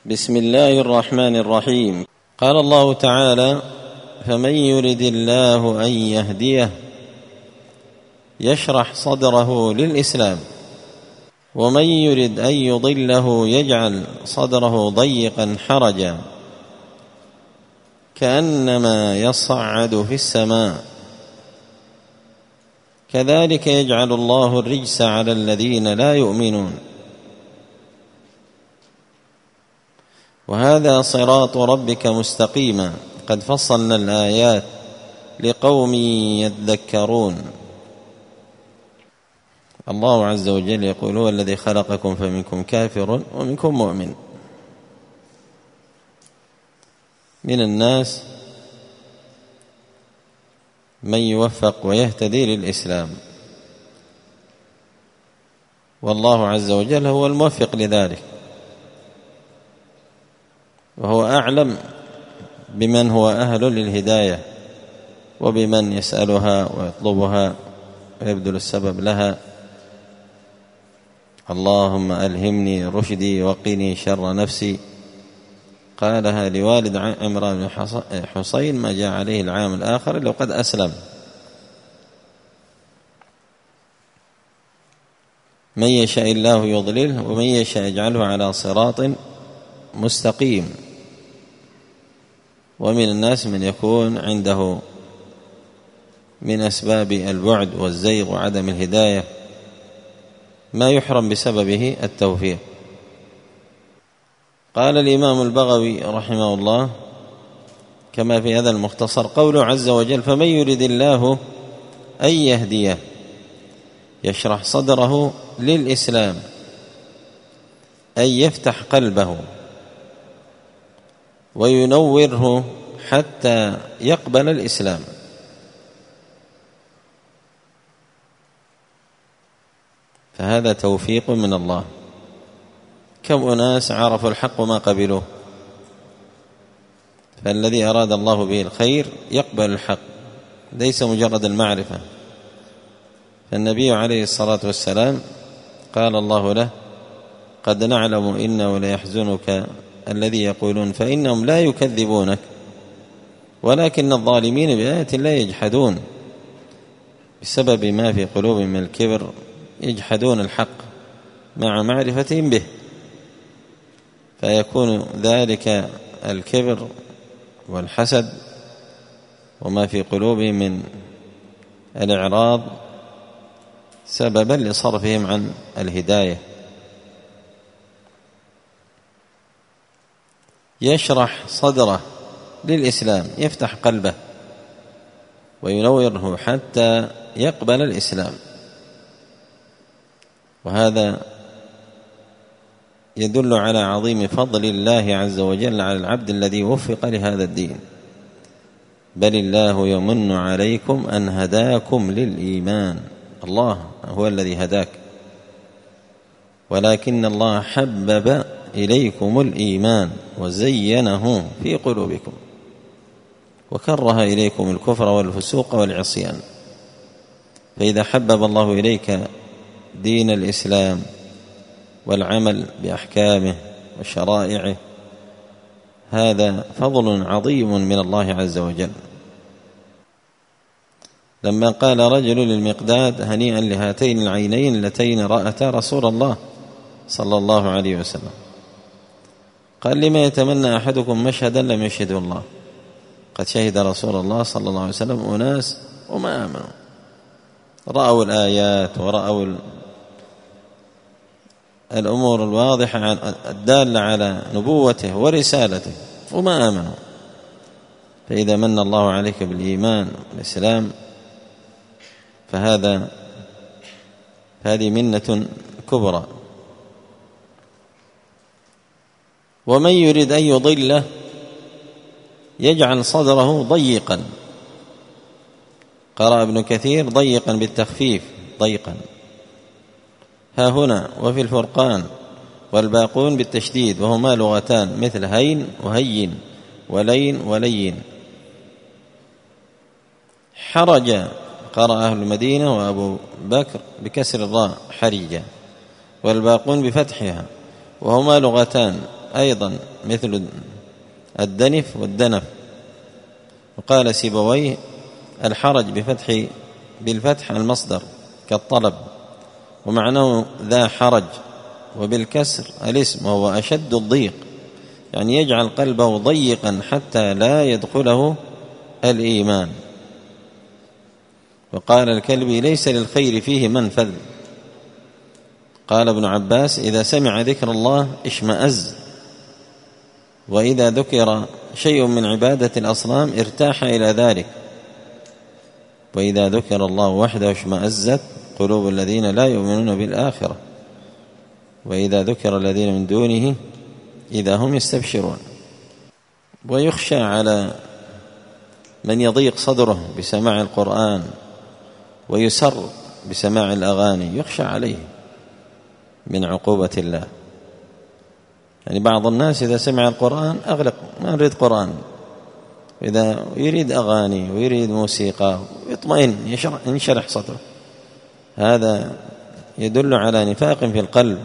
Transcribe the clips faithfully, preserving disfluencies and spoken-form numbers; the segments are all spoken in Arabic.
بسم الله الرحمن الرحيم. قال الله تعالى: فمن يرد الله أن يهديه يشرح صدره للإسلام ومن يرد أن يضله يجعل صدره ضيقا حرجا كأنما يصعد في السماء كذلك يجعل الله الرجس على الذين لا يؤمنون وهذا صراط ربك مستقيما قد فصلنا الآيات لقوم يذكرون. الله عز وجل يقول: هو الذي خلقكم فمنكم كافر ومنكم مؤمن. من الناس من يوفق ويهتدي للإسلام، والله عز وجل هو الموفق لذلك، وهو أعلم بمن هو أهل للهداية وبمن يسألها ويطلبها ويبذل السبب لها. اللهم ألهمني رشدي وقني شر نفسي، قالها لوالد عمران بن حصين ما جاء عليه العام الآخر لو قد أسلم. من يشاء الله يضلله ومن يشاء يجعله على صراط مستقيم. ومن الناس من يكون عنده من أسباب البعد والزيغ وعدم الهداية ما يحرم بسببه التوفيق. قال الإمام البغوي رحمه الله كما في هذا المختصر: قوله عز وجل: فمن يرد الله أن يهديه يشرح صدره للإسلام، أي يفتح قلبه وينوره حتى يقبل الإسلام. فهذا توفيق من الله. كم أناس عرفوا الحق وما قبلوه، فالذي أراد الله به الخير يقبل الحق، ليس مجرد المعرفة. فالنبي عليه الصلاة والسلام قال الله له: قد نعلم إنه ليحزنك الذي يقولون فإنهم لا يكذبونك ولكن الظالمين بآيات الله يجحدون. بسبب ما في قلوبهم من الكبر يجحدون الحق مع معرفتهم به، فيكون ذلك الكبر والحسد وما في قلوبهم من الإعراض سببا لصرفهم عن الهداية. يشرح صدره للإسلام، يفتح قلبه وينوره حتى يقبل الإسلام. وهذا يدل على عظيم فضل الله عز وجل على العبد الذي وفق لهذا الدين. بل الله يمن عليكم أن هداكم للإيمان. الله هو الذي هداك، ولكن الله حبب إليكم الإيمان وزينه في قلوبكم وكره إليكم الكفر والفسوق والعصيان. فإذا حبب الله إليك دين الإسلام والعمل بأحكامه وشرائعه هذا فضل عظيم من الله عز وجل. لما قال رجل للمقداد: هنيئا لهاتين العينين اللتين رأتا رسول الله صلى الله عليه وسلم، قال: لما يتمنى أحدكم مشهدا لم يشهده الله؟ قد شهد رسول الله صلى الله عليه وسلم أناس وما آمنوا، رأوا الآيات ورأوا الأمور الواضحة الدالة على نبوته ورسالته وما آمنوا. فإذا من الله عليك بالإيمان والإسلام فهذا هذه منة كبرى. ومن يريد أن يضله يجعل صدره ضيقا. قرأ ابن كثير ضيقا بالتخفيف ضيقا ها هنا، وفي الفرقان والباقون بالتشديد، وهما لغتان مثل هين وهين ولين ولين. حرج قرأ أهل المدينة وأبو بكر بكسر الراء حرجة، والباقون بفتحها، وهما لغتان أيضا مثل الدنف والدنف. وقال سيبويه الحرج بفتح بالفتح المصدر كالطلب، ومعناه ذا حرج، وبالكسر الاسم وهو أشد الضيق، يعني يجعل قلبه ضيقا حتى لا يدخله الإيمان. وقال الكلبي ليس للخير فيه منفذ. قال ابن عباس إذا سمع ذكر الله اشمأز، وإذا ذكر شيء من عبادة الأصنام ارتاح إلى ذلك، وإذا ذكر الله وحده اشمأزت قلوب الذين لا يؤمنون بالآخرة، وإذا ذكر الذين من دونه إذا هم يستبشرون. ويخشى على من يضيق صدره بسماع القرآن ويسر بسماع الأغاني، يخشى عليه من عقوبة الله. يعني بعض الناس إذا سمع القرآن أغلق، ما نريد قرآن، إذا يريد أغاني ويريد موسيقى يطمئن ينشرح صدره، هذا يدل على نفاق في القلب.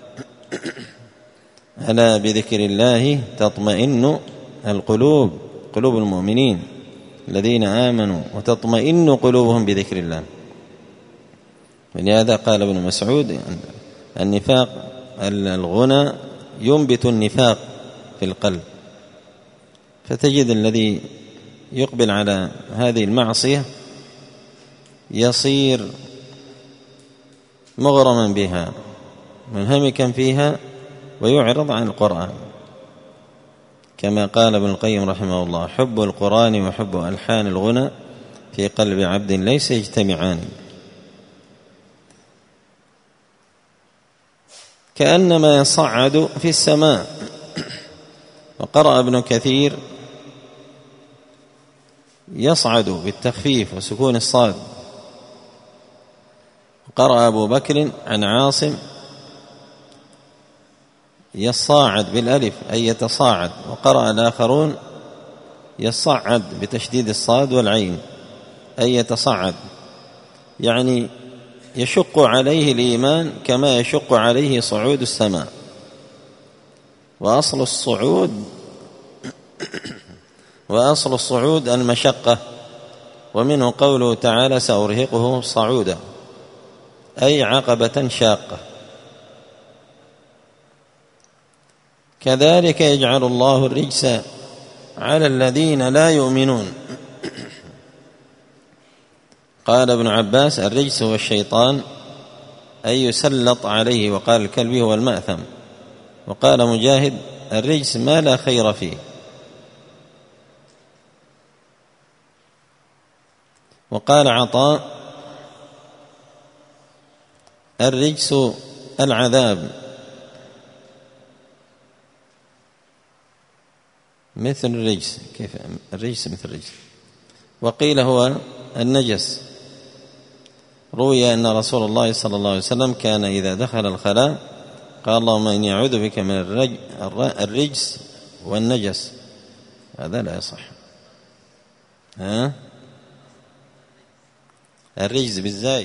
ألا بذكر الله تطمئن القلوب، قلوب المؤمنين الذين آمنوا وتطمئن قلوبهم بذكر الله. ولهذا قال ابن مسعود النفاق الغنى ينبت النفاق في القلب. فتجد الذي يقبل على هذه المعصية يصير مغرما بها منهمكا فيها ويعرض عن القرآن، كما قال ابن القيم رحمه الله حب القرآن وحب ألحان الغنى في قلب عبد ليس يجتمعان، كأنما يصعد في السماء. وقرأ ابن كثير يصعد بالتخفيف وسكون الصاد، وقرأ أبو بكر عن عاصم يصاعد بالألف أي يتصاعد، وقرأ الآخرون يصعد بتشديد الصاد والعين أي يتصعد، يعني يشق عليه الإيمان كما يشق عليه صعود السماء. وأصل الصعود وأصل الصعود المشقة، ومنه قوله تعالى سأرهقه صعودا أي عقبة شاقة. كذلك يجعل الله الرجس على الذين لا يؤمنون. قال ابن عباس الرجس هو الشيطان أي يسلط عليه، وقال الكلبي هو المأثم. وقال مجاهد الرجس ما لا خير فيه. وقال عطاء الرجس العذاب مثل الرجس. كيف الرجس مثل الرجس؟ وقيل هو النجس. روي أن رسول الله صلى الله عليه وسلم كان إذا دخل الخلاء قال اللهم إني أعوذ بك من الرجس والنجس. هذا لا يصح. ها؟ الرجز بالزاي،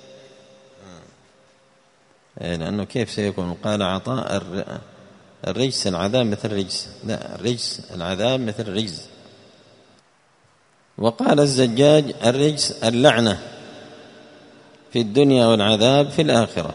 لأنه كيف سيكون؟ قال عطاء الرجس العذاب مثل الرجس، لا الرجس العذاب مثل الرجز. وقال الزجاج الرجس اللعنة في الدنيا والعذاب في الآخرة.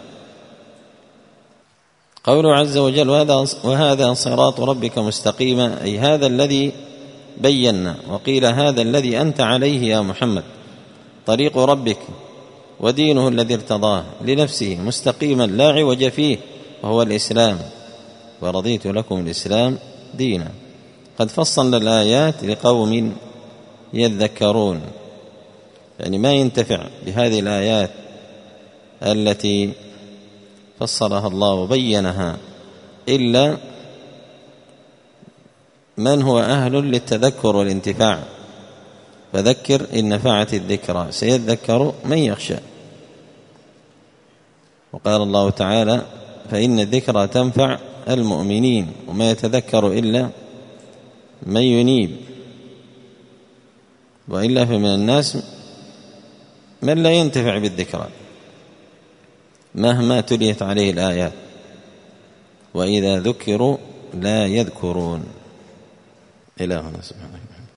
قوله عز وجل وهذا صراط ربك مستقيما أي هذا الذي بينا. وقيل هذا الذي أنت عليه يا محمد طريق ربك ودينه الذي ارتضاه لنفسه مستقيما لا عوج فيه وهو الإسلام، ورضيت لكم الإسلام دينا. قد فصلنا الآيات لقوم يذكرون، يعني ما ينتفع بهذه الآيات التي فصلها الله وبينها إلا من هو أهل للتذكر والانتفاع. فذكر إن نفعت الذكرى سيذكر من يخشى. وقال الله تعالى فإن الذكرى تنفع المؤمنين وما يتذكر إلا من ينيب، وإلا فمن الناس من لا ينتفع بالذكرى مهما تليت عليه الآيات، وإذا ذكروا لا يذكرون. إلى هنا سبحانه.